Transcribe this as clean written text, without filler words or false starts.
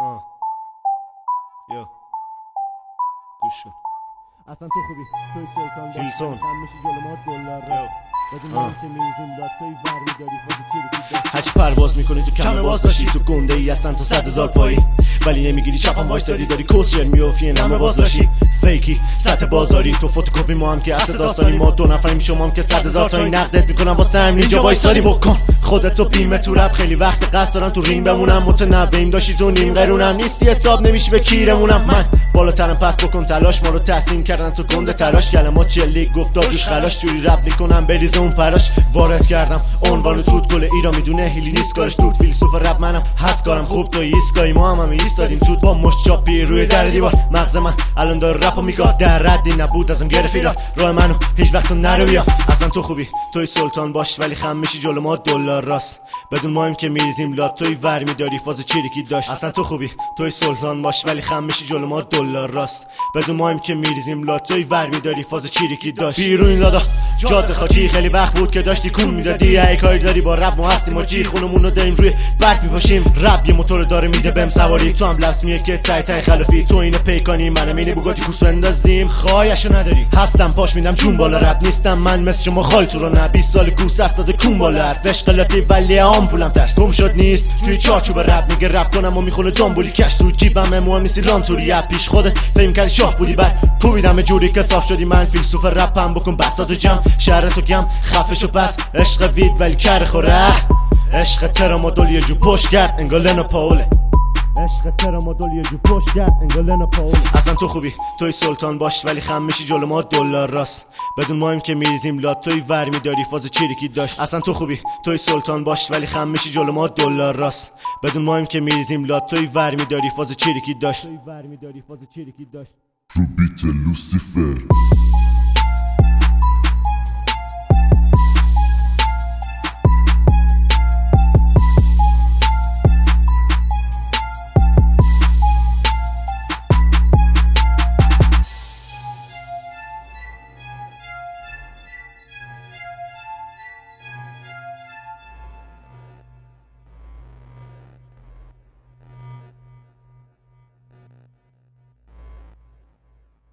یا گوش کن اصلا تو خوبی توی سلطان هیلتون هم میشی جلو ما دلار بدون ما که میریزیم داد توی ور میداری خودی چیری هرچی پرواز میکنی تو کمه باز داشتی تو گنده ای اصلا تو 100,000 پایی ولی نمیگیری چپم وایستادی داری کوسچر میافی نمه باز لاشی فیکی سطح بازاری تو فتوکپی ما هم که اصل داستانی ما دو نفریم شما هم که 100,000 تایی نقدت میکنم واسه همین اینجا وایسادی بکن خودت تو بیمه تو رپ خیلی وقت قصد دارم تو ریم بمونم متنوعیم داشتی تو نیم قرونم نیستی حساب نمیشی به کیرمونم من بالاترم پس بکن تلاش ما رو تحسین کردن تو گنده تلاش کلمات چلی گفتا دوش خلاش جوری رپ میکنم بریز اون پراش وارد کردم عنوان توت گل ایران میدونه هیلی نیست کارش توت فیلسوف رپ منم هست کارم خوب تو ایستگاهی ما هم ایستادیم توت با مشت چاپی روی در دیوار مغز من الان داره رپو میگاد در ردی نبود ازم گرفت ایراد راه منو هیچ وقت نرو بیا اصلا تو خوبی توی سلطان باش ولی خم میشی جلو ما دلار راست بدون مایم که میریزیم لات توی ور میداری فاز چریکی داشت اصلا تو خوبی توی سلطان باش ولی خم میشی جلو ما دلار راست بدون مایم که میریزیم لات توی ور میداری فاز چریکی داشت بیرون این لادا جاده خاکی خیلی وقت بود که داشتی کون میدادی ای کاری داری با رپ ما هستیم و جی خونمون رو داریم روی برق میپاشیم رپ یه موتور داره میده بهم سواری تو هم لبس میگه که تای تای خلافی تو اینو پیکانی منم اینه بوگاتی کوس بندازیم خواهشو نداری هستم پاش میدم چون بالا رپ نیستم من مثل شما خال تو رو نه 20 سال کوس استاد کون بالا حرف اشغالاتی ولی آمپولم ترس گم شد نیست توی چارچوب رپ میگه رپ کنم و میخونه جامبولی کش تو جیبم مهم نیستی رانتوری پیش خودت فهم کردی شاه بودی بعد کوبیدم جوری که صاف شدی من فیلسوف رپم بکن بساط و جمع شهر تو گم خفشو پس عشق وید ولی کر خوره عشق ترامادول یه جو پشت کرد انگار لنا پاوله عشق ترامادول یه جو پشت کرد انگار لنا پاوله اصلا تو خوبی توی سلطان باش ولی خم میشی جلو ما دلار راست بدون مایم که میریزیم لات توی ور میداری فاز چریکی داشت اصلا تو خوبی توی سلطان باش ولی خم میشی جلو ما دلار راست بدون مایم که میریزیم لات توی ور میداری فاز چریکی داشت توی ور میداری فاز چریکی داشت رو بیت لوسیفر